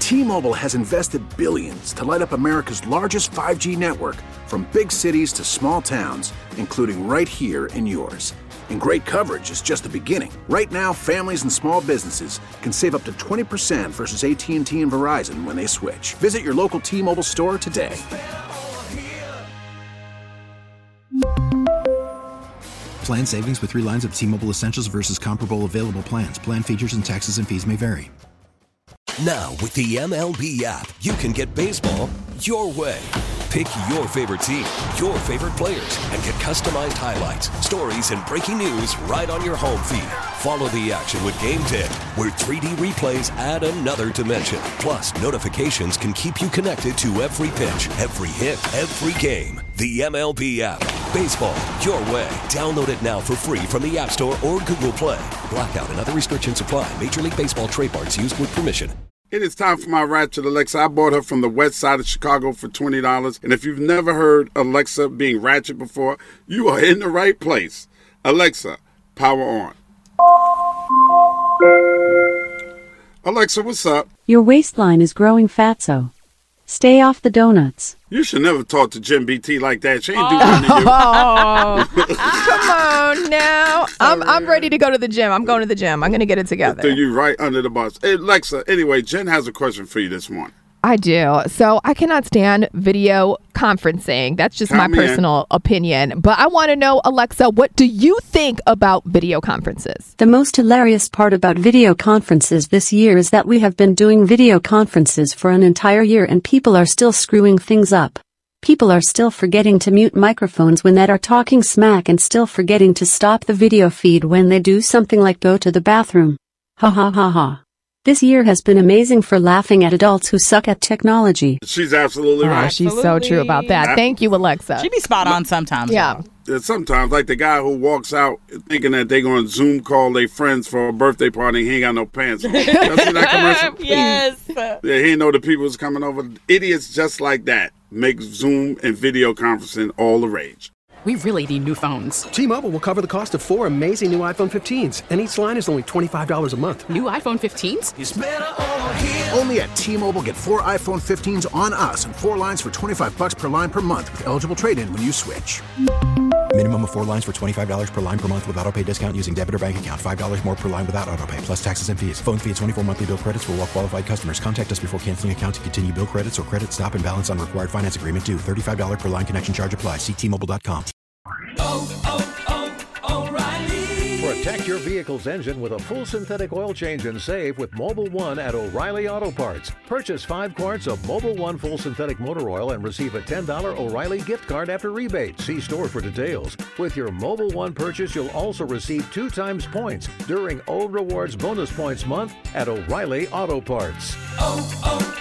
T-Mobile has invested billions to light up America's largest 5G network, from big cities to small towns, including right here in yours. And great coverage is just the beginning. Right now, families and small businesses can save up to 20% versus AT&T and Verizon when they switch. Visit your local T-Mobile store today. Plan savings with 3 lines of T-Mobile Essentials versus comparable available plans. Plan features and taxes and fees may vary. Now, with the MLB app, you can get baseball your way. Pick your favorite team, your favorite players, and get customized highlights, stories, and breaking news right on your home feed. Follow the action with Game Day, where 3D replays add another dimension. Plus, notifications can keep you connected to every pitch, every hit, every game. The MLB app. Baseball your way. Download it now for free from the App Store or Google Play. Blackout and other restrictions apply. Major League Baseball trademarks used with permission. It is time for my Ratchet Alexa. I bought her from the west side of Chicago for $20. And if you've never heard Alexa being ratchet before, you are in the right place. Alexa, power on. Alexa, what's up? Your waistline is growing fatso. Stay off the donuts. You should never talk to Jim BT like that. She ain't do nothing to you. Come on now. I'm ready to go to the gym. I'm going to the gym. I'm going to get it together. Threw you right under the bus. Hey, Alexa, anyway, Jen has a question for you this morning. I do. So I cannot stand video conferencing. That's just my personal opinion. But I want to know, Alexa, what do you think about video conferences? The most hilarious part about video conferences this year is that we have been doing video conferences for an entire year and people are still screwing things up. People are still forgetting to mute microphones when they are talking smack and still forgetting to stop the video feed when they do something like go to the bathroom. Ha ha ha ha. This year has been amazing for laughing at adults who suck at technology. She's absolutely right. She's so true about that. Thank you, Alexa. She be spot on sometimes. Yeah. Sometimes, like the guy who walks out thinking that they're going to Zoom call their friends for a birthday party and he ain't got no pants on. You see that commercial? Yes. Yeah, he didn't know the people was coming over. Idiots just like that make Zoom and video conferencing all the rage. We really need new phones. T-Mobile will cover the cost of 4 amazing new iPhone 15s, and each line is only $25 a month. New iPhone 15s? It's better over here. Only at T-Mobile, get 4 iPhone 15s on us and 4 lines for $25 per line per month with eligible trade-in when you switch. Minimum of 4 lines for $25 per line per month with autopay discount using debit or bank account. $5 more per line without autopay, plus taxes and fees. Phone fee at 24 monthly bill credits for well-qualified customers. Contact us before canceling account to continue bill credits or credit stop and balance on required finance agreement due. $35 per line connection charge applies. See T-Mobile.com. O'Reilly. Protect your vehicle's engine with a full synthetic oil change and save with Mobil 1 at O'Reilly Auto Parts. Purchase 5 quarts of Mobil 1 full synthetic motor oil and receive a $10 O'Reilly gift card after rebate. See store for details. With your Mobil 1 purchase, you'll also receive 2 times points during O Rewards Bonus Points Month at O'Reilly Auto Parts.